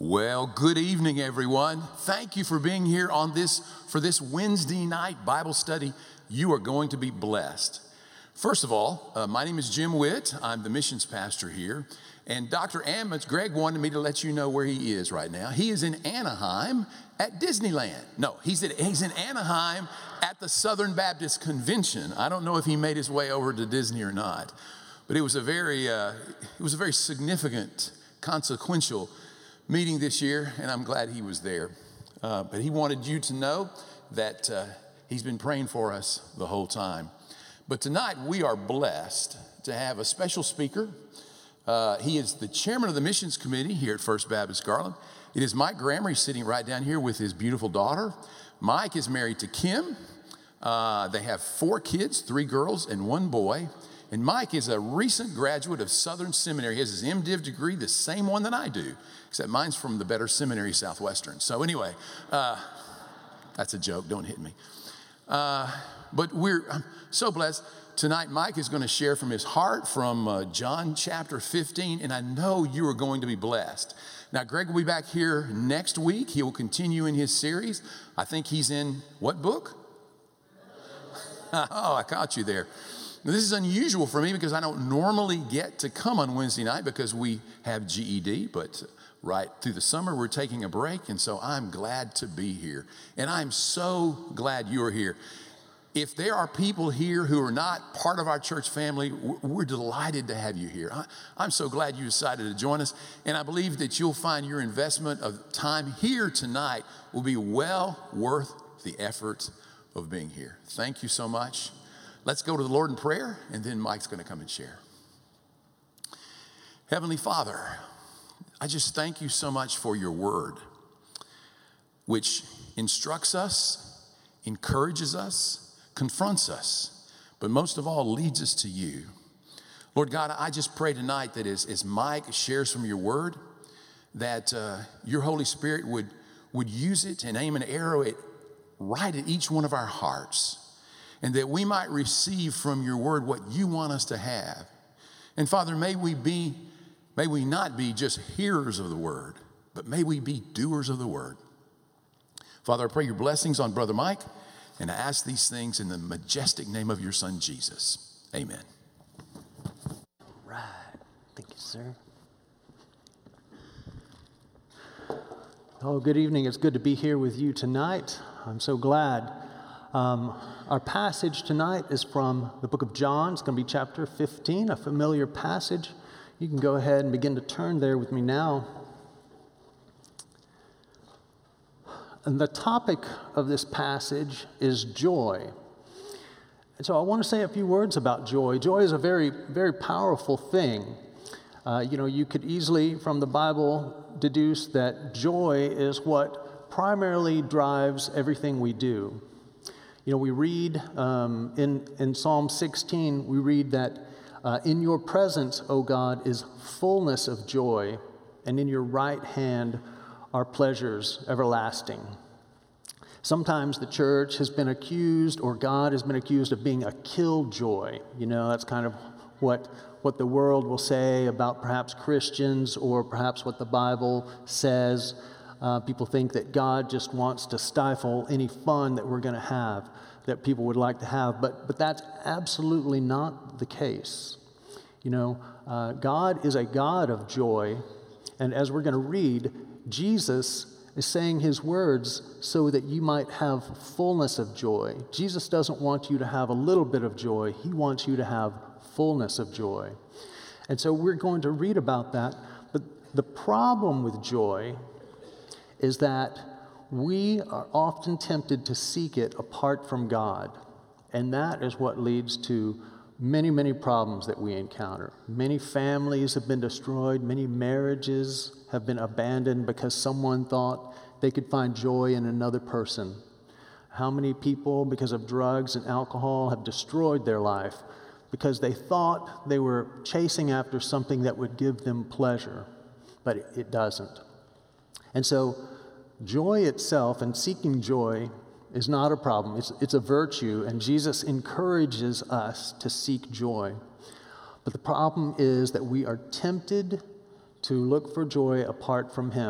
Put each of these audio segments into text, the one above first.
Well, good evening, everyone. Thank you for being here for this Wednesday night Bible study. You are going to be blessed. First of all, my name is Jim Witt. I'm the missions pastor here. And Dr. Ammons, Greg wanted me to let you know where he is right now. He is in Anaheim at Disneyland. No, he's in Anaheim at the Southern Baptist Convention. I don't know if he made his way over to Disney or not, but it was a very significant, consequential meeting this year, and I'm glad he was there. But he wanted you to know that he's been praying for us the whole time. But tonight we are blessed to have a special speaker. He is the chairman of the missions committee here at First Baptist Garland. It is Mike Grammer. He's sitting right down here with his beautiful daughter. Mike is married to Kim. They have 4 kids, 3 girls and 1 boy. And Mike is a recent graduate of Southern Seminary. He has his MDiv degree, the same one that I do, except mine's from the better seminary, Southwestern. So anyway, that's a joke. Don't hit me. But I'm so blessed. Tonight, Mike is going to share from his heart from John chapter 15, and I know you are going to be blessed. Now, Greg will be back here next week. He will continue in his series. I think he's in what book? Oh, I caught you there. Now, this is unusual for me because I don't normally get to come on Wednesday night because we have GED, but right through the summer we're taking a break, and so I'm glad to be here. And I'm so glad you're here. If there are people here who are not part of our church family, we're delighted to have you here. I'm so glad you decided to join us, and I believe that you'll find your investment of time here tonight will be well worth the effort of being here. Thank you so much. Let's go to the Lord in prayer, and then Mike's going to come and share. Heavenly Father, I just thank you so much for your word, which instructs us, encourages us, confronts us, but most of all leads us to you. Lord God, I just pray tonight that as Mike shares from your word, that your Holy Spirit would use it and aim an arrow right at each one of our hearts, and that we might receive from your word what you want us to have. And Father, may we not be just hearers of the word, but may we be doers of the word. Father, I pray your blessings on Brother Mike, and I ask these things in the majestic name of your son, Jesus. Amen. Right. Thank you, sir. Oh, good evening. It's good to be here with you tonight. I'm so glad. Our passage tonight is from the book of John. It's going to be chapter 15, a familiar passage. You can go ahead and begin to turn there with me now. And the topic of this passage is joy. And so I want to say a few words about joy. Joy is a very, very powerful thing. You could easily, from the Bible, deduce that joy is what primarily drives everything we do. We read in Psalm 16, we read that in your presence, O God, is fullness of joy, and in your right hand are pleasures everlasting. Sometimes the church has been accused, or God has been accused of being a killjoy. That's kind of what the world will say about perhaps Christians, or perhaps what the Bible says. People think that God just wants to stifle any fun that we're going to have, that people would like to have, but that's absolutely not the case. God is a God of joy, and as we're going to read, Jesus is saying his words so that you might have fullness of joy. Jesus doesn't want you to have a little bit of joy. He wants you to have fullness of joy. And so we're going to read about that, but the problem with joy is that we are often tempted to seek it apart from God. And that is what leads to many, many problems that we encounter. Many families have been destroyed. Many marriages have been abandoned because someone thought they could find joy in another person. How many people, because of drugs and alcohol, have destroyed their life because they thought they were chasing after something that would give them pleasure, but it doesn't. And so joy itself and seeking joy is not a problem. It's a virtue, and Jesus encourages us to seek joy. But the problem is that we are tempted to look for joy apart from him.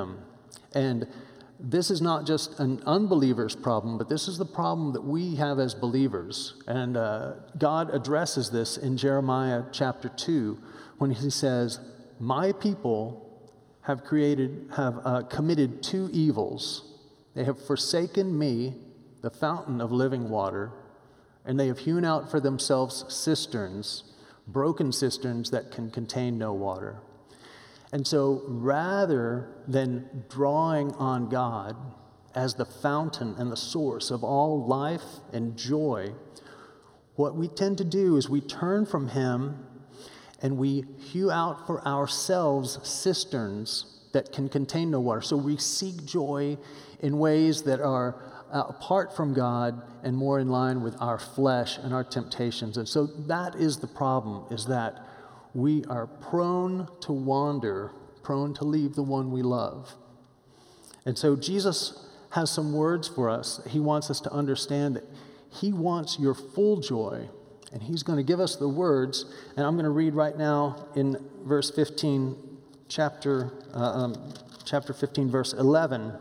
And this is not just an unbeliever's problem, but this is the problem that we have as believers. And God addresses this in Jeremiah chapter 2 when he says, "My people have committed two evils. They have forsaken me, the fountain of living water, and they have hewn out for themselves cisterns, broken cisterns that can contain no water." And so rather than drawing on God as the fountain and the source of all life and joy, what we tend to do is we turn from him and we hew out for ourselves cisterns that can contain no water. So we seek joy in ways that are apart from God and more in line with our flesh and our temptations. And so that is the problem, is that we are prone to wander, prone to leave the one we love. And so Jesus has some words for us. He wants us to understand that he wants your full joy, and he's going to give us the words. And I'm going to read right now in verse 15, chapter 15, verse 11.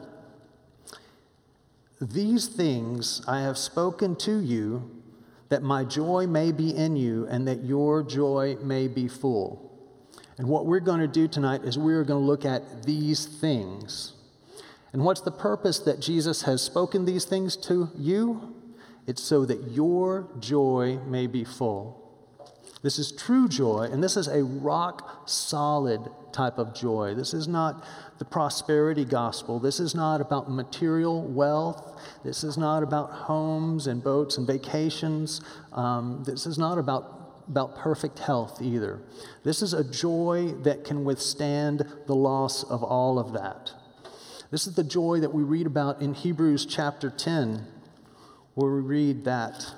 "These things I have spoken to you, that my joy may be in you and that your joy may be full." And what we're going to do tonight is we're going to look at these things. And what's the purpose that Jesus has spoken these things to you? It's so that your joy may be full. This is true joy, and this is a rock-solid type of joy. This is not the prosperity gospel. This is not about material wealth. This is not about homes and boats and vacations. This is not about perfect health either. This is a joy that can withstand the loss of all of that. This is the joy that we read about in Hebrews chapter 10, where we read that,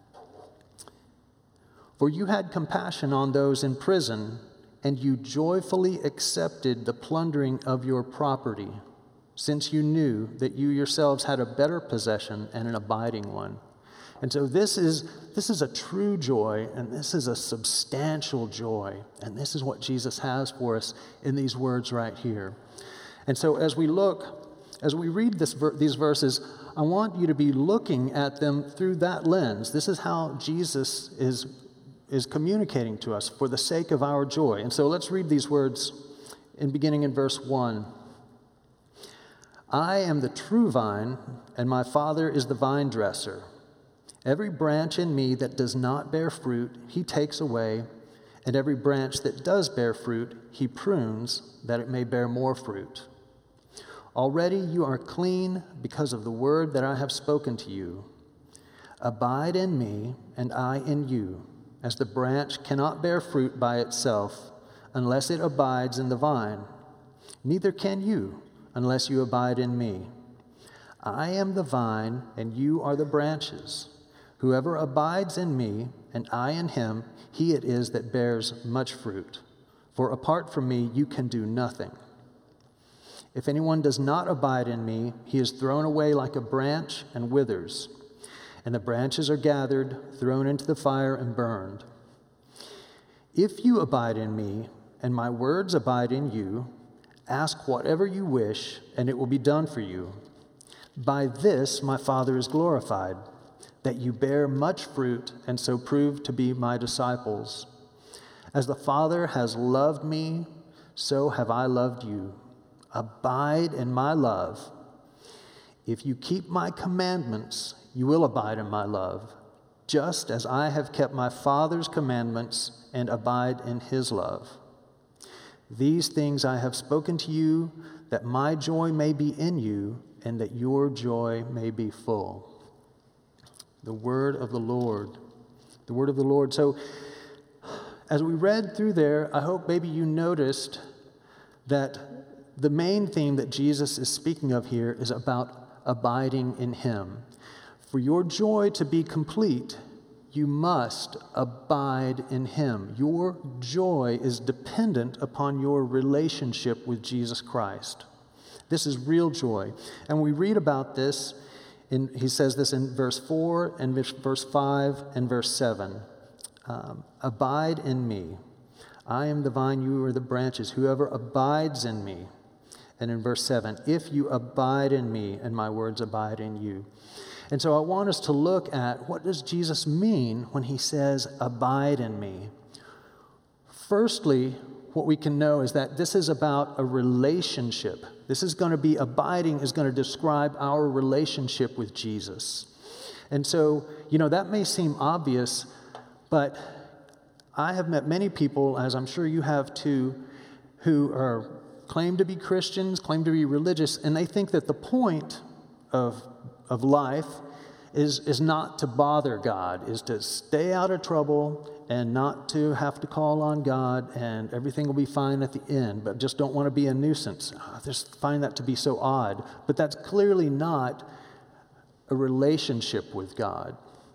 "For you had compassion on those in prison, and you joyfully accepted the plundering of your property, since you knew that you yourselves had a better possession and an abiding one." And so this is a true joy, and this is a substantial joy, and this is what Jesus has for us in these words right here. And so as we read these verses, I want you to be looking at them through that lens. This is how Jesus is communicating to us for the sake of our joy. And so let's read these words beginning in verse 1. "I am the true vine, and my Father is the vine dresser. Every branch in me that does not bear fruit, he takes away, and every branch that does bear fruit, he prunes, that it may bear more fruit. Already you are clean because of the word that I have spoken to you. Abide in me, and I in you, as the branch cannot bear fruit by itself unless it abides in the vine. Neither can you unless you abide in me. I am the vine, and you are the branches. Whoever abides in me, and I in him, he it is that bears much fruit. For apart from me, you can do nothing. If anyone does not abide in me, he is thrown away like a branch and withers. And the branches are gathered, thrown into the fire, and burned. If you abide in me, and my words abide in you, ask whatever you wish, and it will be done for you. By this my Father is glorified, that you bear much fruit, and so prove to be my disciples. As the Father has loved me, so have I loved you. Abide in my love. If you keep my commandments, you will abide in my love, just as I have kept my Father's commandments and abide in his love. These things I have spoken to you, that my joy may be in you, and that your joy may be full." The word of the Lord. The word of the Lord. So, as we read through there, I hope maybe you noticed that the main theme that Jesus is speaking of here is about abiding in him. For your joy to be complete, you must abide in him. Your joy is dependent upon your relationship with Jesus Christ. This is real joy. And we read about this, he says this in verse 4 and verse 5 and verse 7. Abide in me. I am the vine, you are the branches. Whoever abides in me, And in verse 7, if you abide in me and my words abide in you. And so I want us to look at what does Jesus mean when he says, abide in me? Firstly, what we can know is that this is about a relationship. This is going to be abiding, is going to describe our relationship with Jesus. And so, that may seem obvious, but I have met many people, as I'm sure you have too, who claim to be Christians, claim to be religious, and they think that the point of life is not to bother God, is to stay out of trouble and not to have to call on God, and everything will be fine at the end, but just don't want to be a nuisance. I just find that to be so odd. But that's clearly not a relationship with God.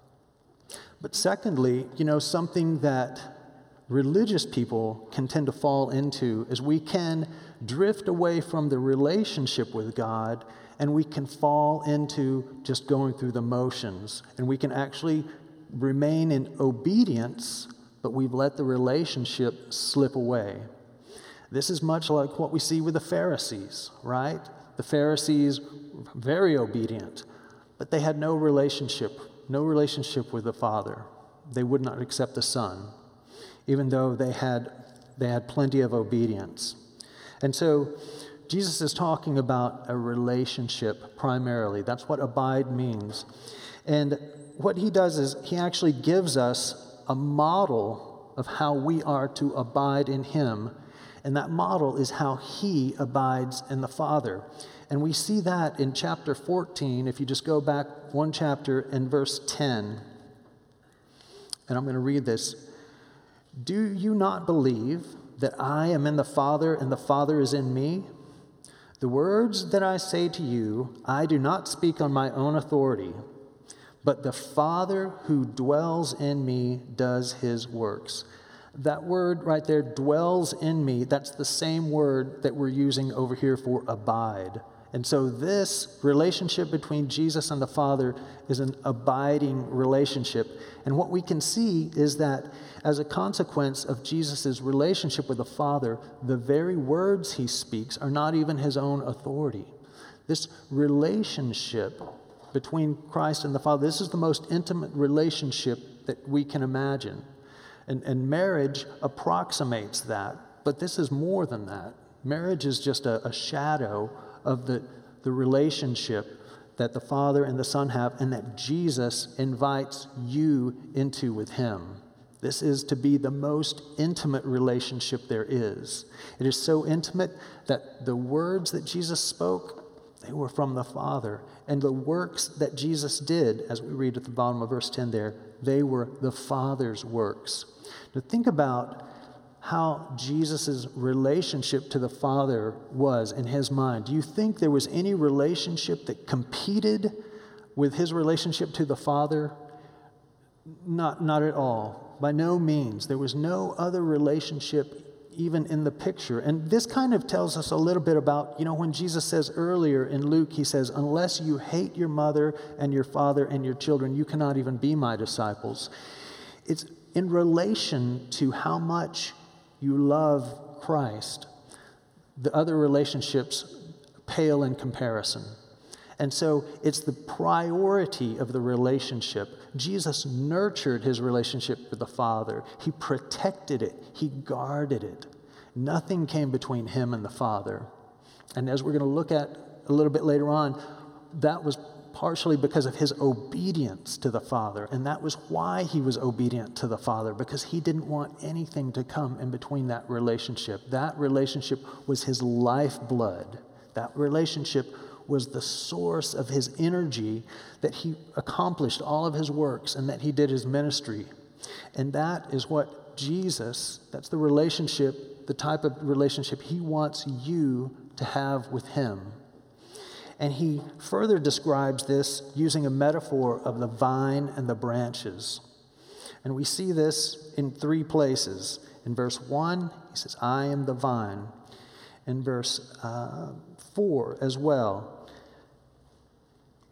But secondly, something that religious people can tend to fall into is we can drift away from the relationship with God, and we can fall into just going through the motions, and we can actually remain in obedience, but we've let the relationship slip away. This is much like what we see with the Pharisees, right? The Pharisees were very obedient, but they had no relationship with the Father. They would not accept the Son, even though they had plenty of obedience. And so Jesus is talking about a relationship primarily. That's what abide means. And what he does is he actually gives us a model of how we are to abide in him. And that model is how he abides in the Father. And we see that in chapter 14, if you just go back one chapter in verse 10. And I'm going to read this. Do you not believe that I am in the Father and the Father is in me? The words that I say to you, I do not speak on my own authority, but the Father who dwells in me does his works. That word right there, dwells in me, that's the same word that we're using over here for abide. And so this relationship between Jesus and the Father is an abiding relationship. And what we can see is that as a consequence of Jesus' relationship with the Father, the very words he speaks are not even his own authority. This relationship between Christ and the Father, this is the most intimate relationship that we can imagine. And marriage approximates that, but this is more than that. Marriage is just a shadow of the relationship that the Father and the Son have, and that Jesus invites you into with him. This is to be the most intimate relationship there is. It is so intimate that the words that Jesus spoke, they were from the Father. And the works that Jesus did, as we read at the bottom of verse 10 there, they were the Father's works. Now think about how Jesus' relationship to the Father was in his mind. Do you think there was any relationship that competed with his relationship to the Father? Not at all. By no means. There was no other relationship even in the picture. And this kind of tells us a little bit about, when Jesus says earlier in Luke, he says, unless you hate your mother and your father and your children, you cannot even be my disciples. It's in relation to how much you love Christ. The other relationships pale in comparison. And so it's the priority of the relationship. Jesus nurtured his relationship with the Father. He protected it. He guarded it. Nothing came between him and the Father. And as we're going to look at a little bit later on, that was partially because of his obedience to the Father. And that was why he was obedient to the Father, because he didn't want anything to come in between that relationship. That relationship was his lifeblood. That relationship was the source of his energy, that he accomplished all of his works and that he did his ministry. And that is what Jesus, that's the relationship, the type of relationship he wants you to have with him. And he further describes this using a metaphor of the vine and the branches. And we see this in 3 places. In verse 1, he says, I am the vine. In verse 4 as well.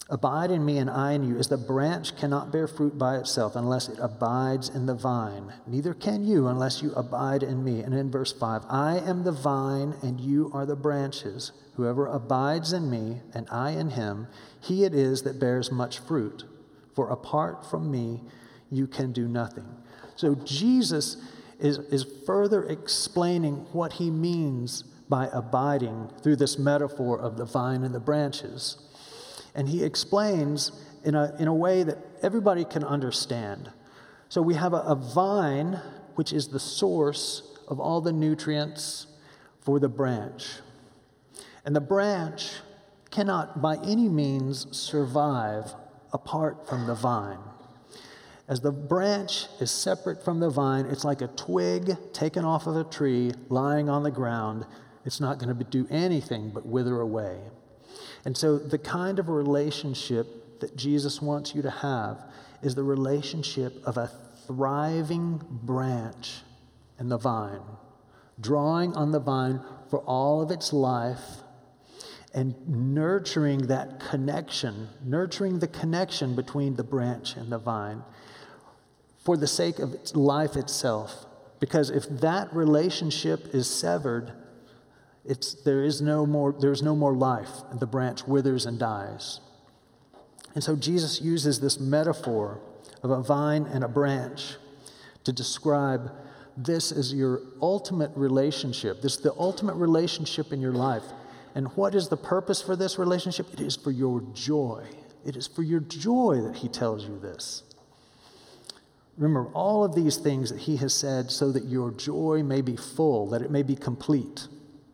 Abide in me and I in you, as the branch cannot bear fruit by itself unless it abides in the vine. Neither can you unless you abide in me. And in verse 5, I am the vine and you are the branches. Whoever abides in me and I in him, he it is that bears much fruit. For apart from me, you can do nothing. So Jesus is further explaining what he means by abiding through this metaphor of the vine and the branches. And he explains in a way that everybody can understand. So we have a vine, which is the source of all the nutrients for the branch. And the branch cannot by any means survive apart from the vine. As the branch is separate from the vine, it's like a twig taken off of a tree lying on the ground. It's not going to do anything but wither away. And so the kind of relationship that Jesus wants you to have is the relationship of a thriving branch in the vine, drawing on the vine for all of its life and nurturing that connection, nurturing the connection between the branch and the vine for the sake of its life itself. Because if that relationship is severed, there's no more life, and the branch withers and dies. And so Jesus uses this metaphor of a vine and a branch to describe this as your ultimate relationship. This is the ultimate relationship in your life. And what is the purpose for this relationship? It is for your joy. It is for your joy that he tells you this. Remember all of these things that he has said so that your joy may be full, that it may be complete.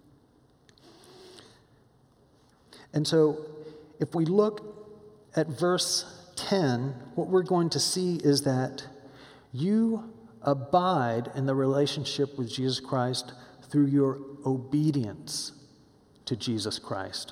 And so if we look at verse 10, what we're going to see is that you abide in the relationship with Jesus Christ through your obedience to Jesus Christ.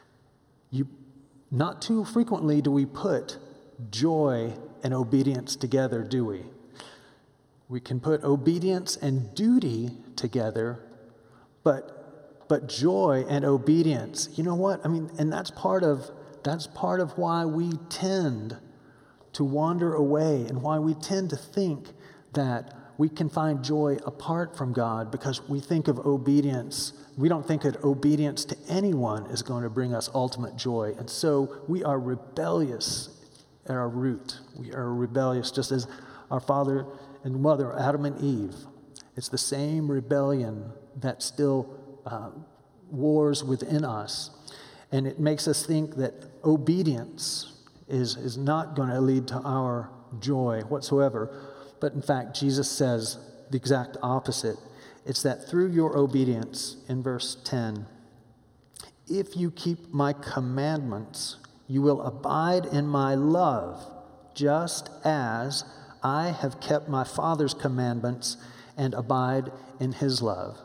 Not too frequently do we put joy and obedience together, do we? We can put obedience and duty together, but joy and obedience, you know what? I mean, and that's part of why we tend to wander away and why we tend to think that we can find joy apart from God, because we think of obedience. We don't think that obedience to anyone is going to bring us ultimate joy. And so we are rebellious at our root. We are rebellious just as our father and mother, Adam and Eve. It's the same rebellion that still wars within us. And it makes us think that obedience is not going to lead to our joy whatsoever. But in fact, Jesus says the exact opposite. It's that through your obedience, in verse 10, if you keep my commandments, you will abide in my love, just as I have kept my Father's commandments and abide in his love.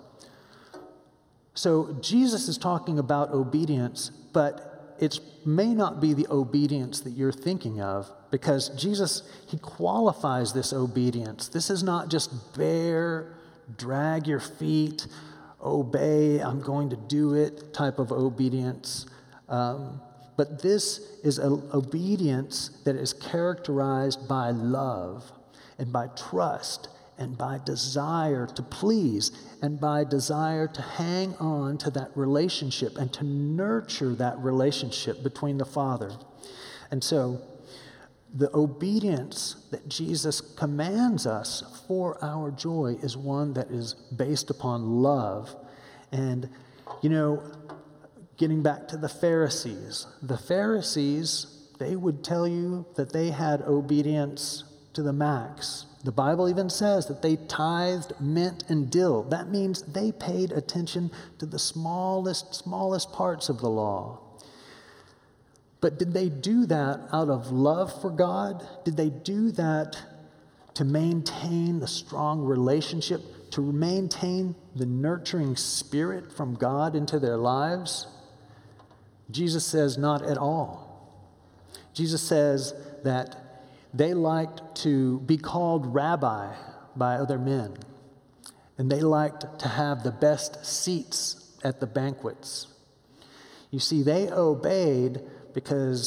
So Jesus is talking about obedience, but it may not be the obedience that you're thinking of, because Jesus, he qualifies this obedience. This is not just bare, drag your feet, obey, I'm going to do it type of obedience. But this is an obedience that is characterized by love and by trust and by desire to please and by desire to hang on to that relationship and to nurture that relationship between the Father. And so the obedience that Jesus commands us for our joy is one that is based upon love. And, you know, getting back to the Pharisees, they would tell you that they had obedience to the max. The Bible even says that they tithed mint and dill. That means they paid attention to the smallest parts of the law. But did they do that out of love for God? Did they do that to maintain the strong relationship, to maintain the nurturing spirit from God into their lives? Jesus says not at all. Jesus says that they liked to be called rabbi by other men, and they liked to have the best seats at the banquets. You see, they obeyed because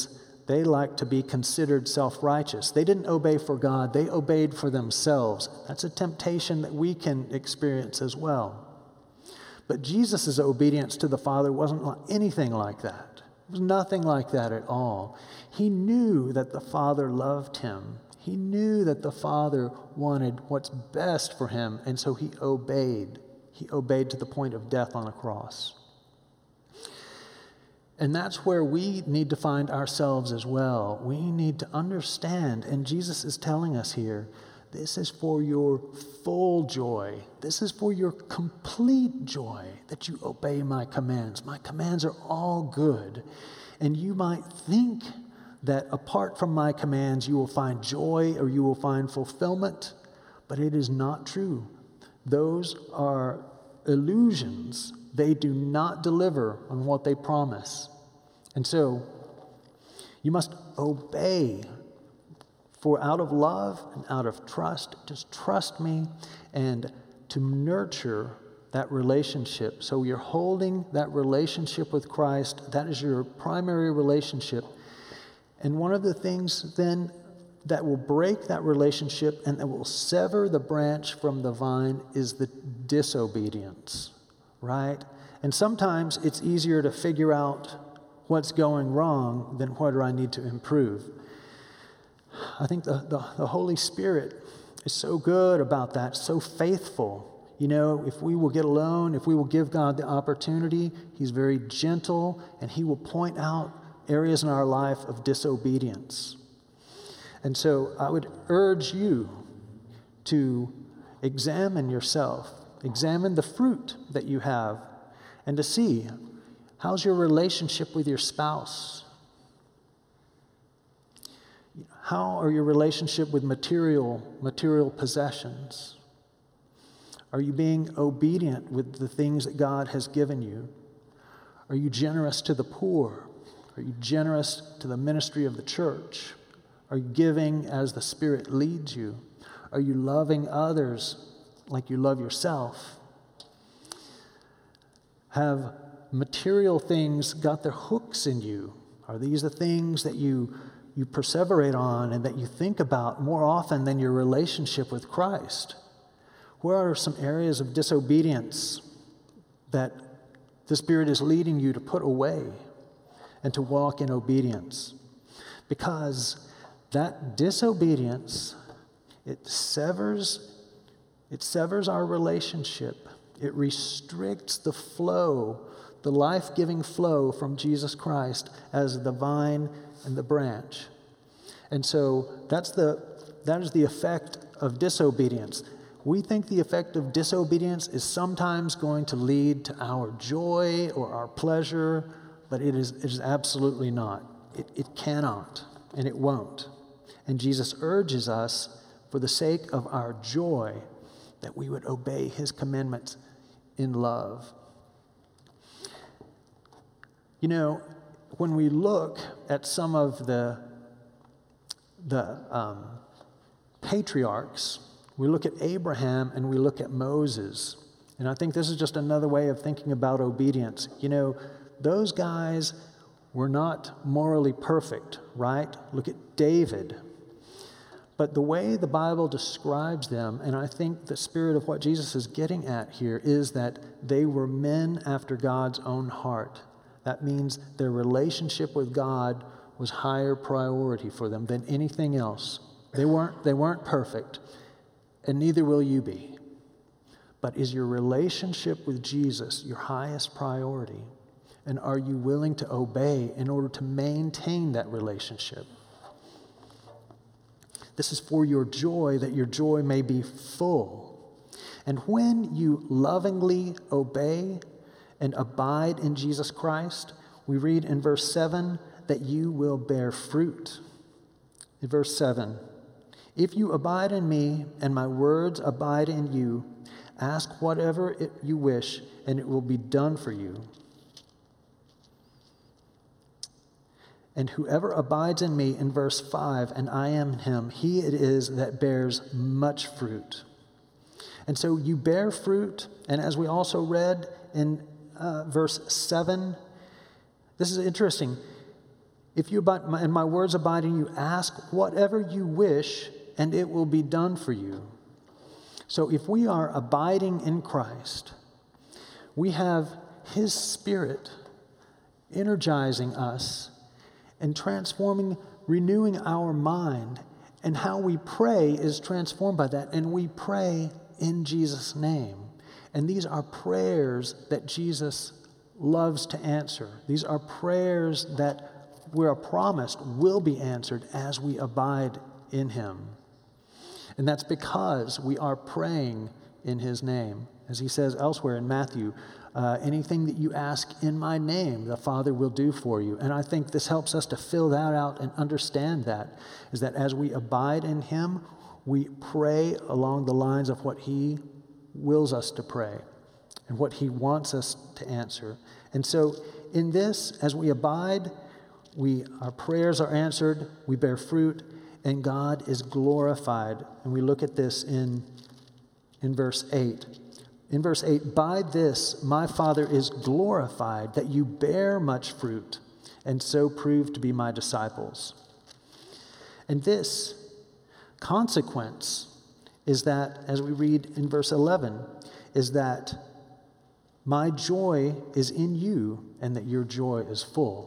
they liked to be considered self-righteous. They didn't obey for God, they obeyed for themselves. That's a temptation that we can experience as well. But Jesus' obedience to the Father wasn't anything like that. It was nothing like that at all. He knew that the Father loved him. He knew that the Father wanted what's best for him, and so he obeyed. He obeyed to the point of death on a cross. And that's where we need to find ourselves as well. We need to understand, and Jesus is telling us here, this is for your full joy. This is for your complete joy that you obey my commands. My commands are all good. And you might think that apart from my commands, you will find joy or you will find fulfillment, but it is not true. Those are illusions. They do not deliver on what they promise. And so, you must obey. For out of love and out of trust, just trust me, and to nurture that relationship. So you're holding that relationship with Christ. That is your primary relationship. And one of the things then that will break that relationship and that will sever the branch from the vine is the disobedience, right? And sometimes it's easier to figure out what's going wrong than what do I need to improve. I think the Holy Spirit is so good about that, so faithful. You know, if we will get alone, if we will give God the opportunity, He's very gentle and He will point out areas in our life of disobedience. And so I would urge you to examine yourself, examine the fruit that you have, and to see, how's your relationship with your spouse? How are your relationship with material possessions? Are you being obedient with the things that God has given you? Are you generous to the poor? Are you generous to the ministry of the church? Are you giving as the Spirit leads you? Are you loving others like you love yourself? Have material things got their hooks in you? Are these the things that you perseverate on and that you think about more often than your relationship with Christ? Where are some areas of disobedience that the Spirit is leading you to put away and to walk in obedience? Because that disobedience, it severs our relationship. It restricts the flow, the life-giving flow from Jesus Christ as the vine and the branch. And so that is the effect of disobedience. We think the effect of disobedience is sometimes going to lead to our joy or our pleasure, but it is absolutely not. It cannot, and it won't. And Jesus urges us, for the sake of our joy, that we would obey His commandments in love. You know, when we look at some of the patriarchs, we look at Abraham and we look at Moses. And I think this is just another way of thinking about obedience. You know, those guys were not morally perfect, right? Look at David. But the way the Bible describes them, and I think the spirit of what Jesus is getting at here, is that they were men after God's own heart. That means their relationship with God was higher priority for them than anything else. They weren't perfect, and neither will you be. But is your relationship with Jesus your highest priority? And are you willing to obey in order to maintain that relationship? This is for your joy, that your joy may be full. And when you lovingly obey and abide in Jesus Christ, we read in verse 7 that you will bear fruit. In verse 7, if you abide in me and my words abide in you, ask whatever you wish and it will be done for you. And whoever abides in me, in verse 5, and I am in him, he it is that bears much fruit. And so you bear fruit, and as we also read in verse 7, this is interesting. If you abide, and my words abide in you, ask whatever you wish, and it will be done for you. So if we are abiding in Christ, we have His Spirit energizing us and transforming, renewing our mind, and how we pray is transformed by that, and we pray in Jesus' name. And these are prayers that Jesus loves to answer. These are prayers that we are promised will be answered as we abide in Him. And that's because we are praying in His name. As He says elsewhere in Matthew, anything that you ask in my name, the Father will do for you. And I think this helps us to fill that out and understand that, is that as we abide in Him, we pray along the lines of what He wills us to pray and what He wants us to answer. And so in this, as we abide, our prayers are answered, we bear fruit, and God is glorified. And we look at this in verse 8. In verse 8, by this my Father is glorified, that you bear much fruit, and so prove to be my disciples. And this consequence is that, as we read in verse 11, is that my joy is in you, and that your joy is full.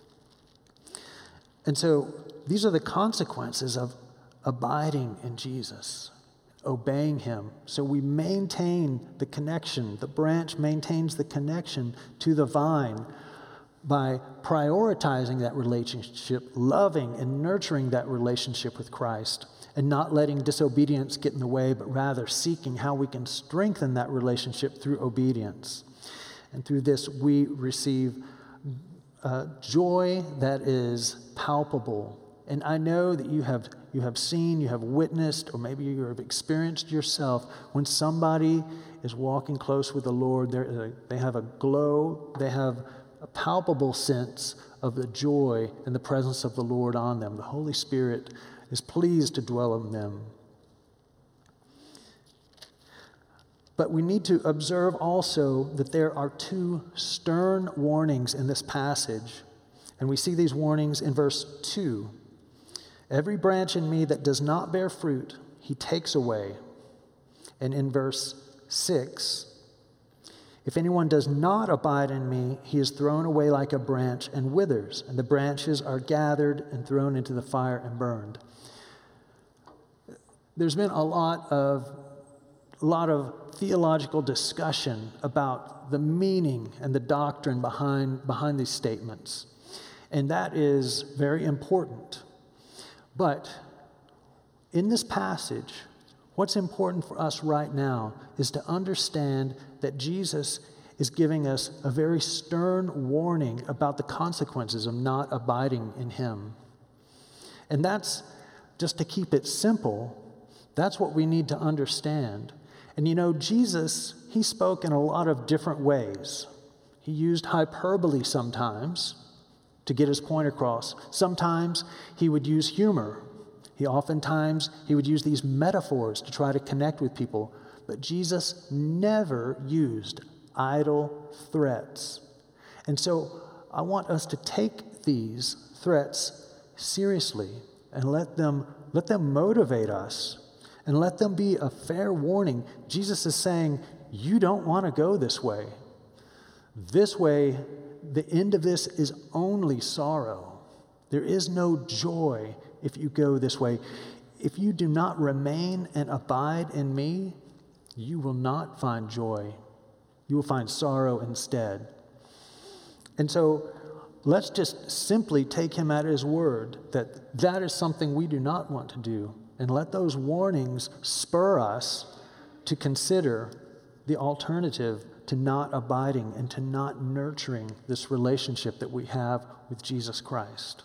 And so these are the consequences of abiding in Jesus, obeying Him. So we maintain the connection. The branch maintains the connection to the vine by prioritizing that relationship, loving and nurturing that relationship with Christ, and not letting disobedience get in the way, but rather seeking how we can strengthen that relationship through obedience. And through this, we receive joy that is palpable. And I know that you have seen, you have witnessed, or maybe you have experienced yourself when somebody is walking close with the Lord. They have a glow, they have a palpable sense of the joy and the presence of the Lord on them. The Holy Spirit is pleased to dwell in them. But we need to observe also that there are two stern warnings in this passage. And we see these warnings in verse 2. Every branch in me that does not bear fruit, He takes away. And in verse 6, if anyone does not abide in me, he is thrown away like a branch and withers, and the branches are gathered and thrown into the fire and burned. There's been a lot of theological discussion about the meaning and the doctrine behind these statements. And that is very important. But in this passage, what's important for us right now is to understand that Jesus is giving us a very stern warning about the consequences of not abiding in Him. And that's, just to keep it simple, that's what we need to understand. And you know, Jesus, He spoke in a lot of different ways. He used hyperbole sometimes to get His point across. Sometimes He would use humor. Oftentimes he would use these metaphors to try to connect with people. But Jesus never used idle threats. And so I want us to take these threats seriously and let them motivate us and let them be a fair warning. Jesus is saying, you don't want to go this way. This way, the end of this is only sorrow. There is no joy if you go this way. If you do not remain and abide in me, you will not find joy. You will find sorrow instead. And so let's just simply take Him at His word that is something we do not want to do. And let those warnings spur us to consider the alternative to not abiding and to not nurturing this relationship that we have with Jesus Christ.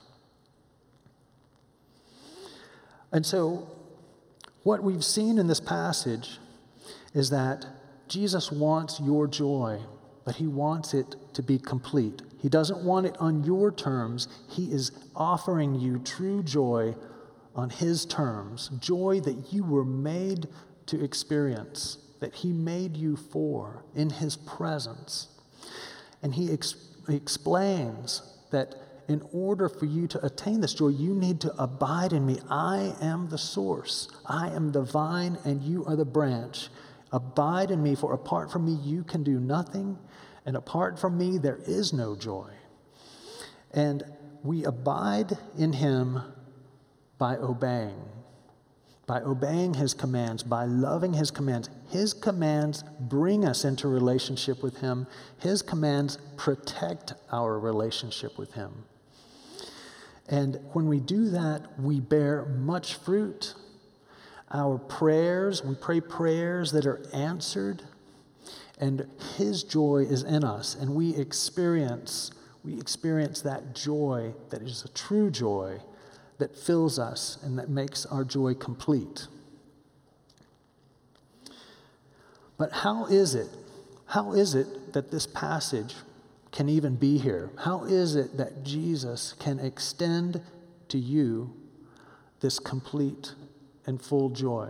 And so what we've seen in this passage is that Jesus wants your joy, but He wants it to be complete. He doesn't want it on your terms. He is offering you true joy on His terms, joy that you were made to experience, that He made you for in His presence. And He explains that in order for you to attain this joy, you need to abide in me. I am the source. I am the vine, and you are the branch. Abide in me, for apart from me, you can do nothing, and apart from me, there is no joy. And we abide in him by obeying his commands, by loving his commands. His commands bring us into relationship with him. His commands protect our relationship with him. And when we do that, we bear much fruit. Our prayers, we pray prayers that are answered, and his joy is in us, and we experience that joy that is a true joy that fills us and that makes our joy complete. But how is it that this passage can even be here? How is it that Jesus can extend to you this complete and full joy?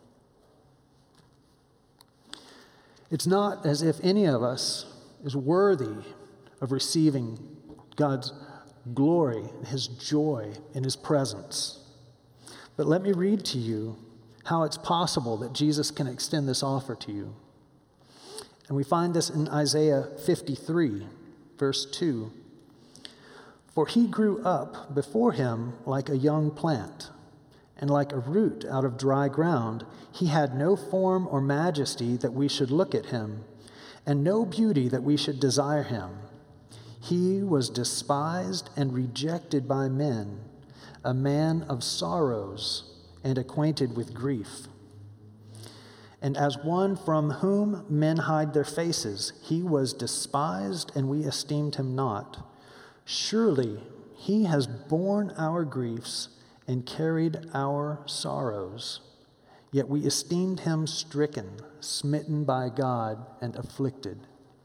It's not as if any of us is worthy of receiving God's glory, his joy in his presence. But let me read to you how it's possible that Jesus can extend this offer to you. And we find this in Isaiah 53, verse 2. For he grew up before him like a young plant, and like a root out of dry ground. He had no form or majesty that we should look at him, and no beauty that we should desire him. He was despised and rejected by men, a man of sorrows and acquainted with grief. And as one from whom men hide their faces, he was despised, and we esteemed him not. Surely he has borne our griefs and carried our sorrows. Yet we esteemed him stricken, smitten by God, and afflicted.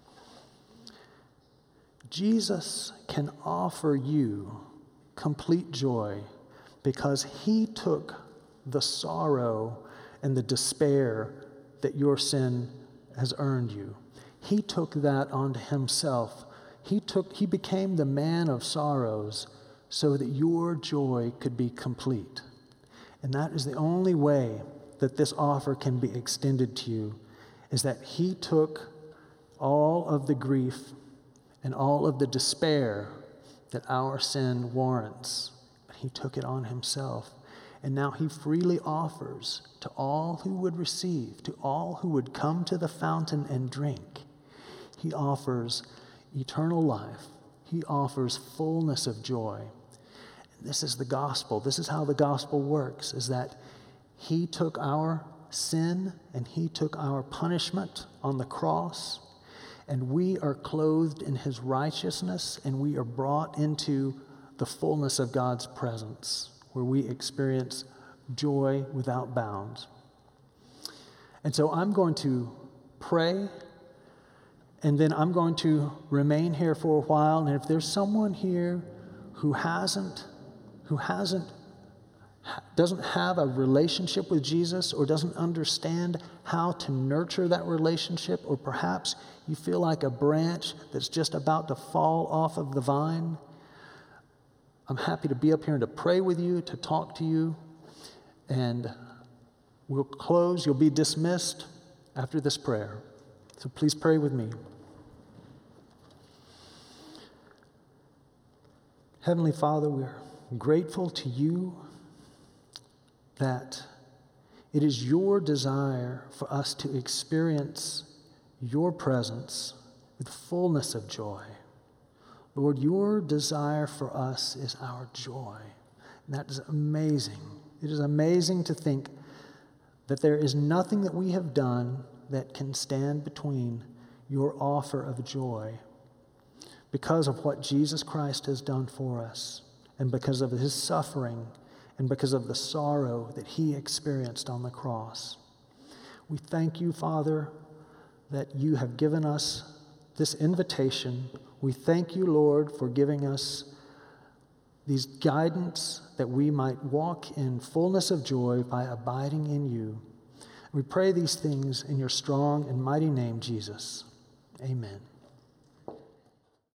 Jesus can offer you complete joy because he took the sorrow and the despair that your sin has earned you. He took that onto himself. He became the man of sorrows so that your joy could be complete. And that is the only way that this offer can be extended to you, is that he took all of the grief and all of the despair that our sin warrants. He took it on himself. And now he freely offers to all who would receive, to all who would come to the fountain and drink. He offers eternal life. He offers fullness of joy. And this is the gospel. This is how the gospel works, is that he took our sin and he took our punishment on the cross, and we are clothed in his righteousness, and we are brought into the fullness of God's presence, where we experience joy without bounds. And so I'm going to pray, and then I'm going to remain here for a while. And if there's someone here who doesn't have a relationship with Jesus, or doesn't understand how to nurture that relationship, or perhaps you feel like a branch that's just about to fall off of the vine, I'm happy to be up here and to pray with you, to talk to you, and we'll close. You'll be dismissed after this prayer. So please pray with me. Heavenly Father, we're grateful to you that it is your desire for us to experience your presence with fullness of joy. Lord, your desire for us is our joy. And that is amazing. It is amazing to think that there is nothing that we have done that can stand between your offer of joy, because of what Jesus Christ has done for us, and because of his suffering, and because of the sorrow that he experienced on the cross. We thank you, Father, that you have given us this invitation. We thank you, Lord, for giving us these guidance that we might walk in fullness of joy by abiding in you. We pray these things in your strong and mighty name, Jesus. Amen.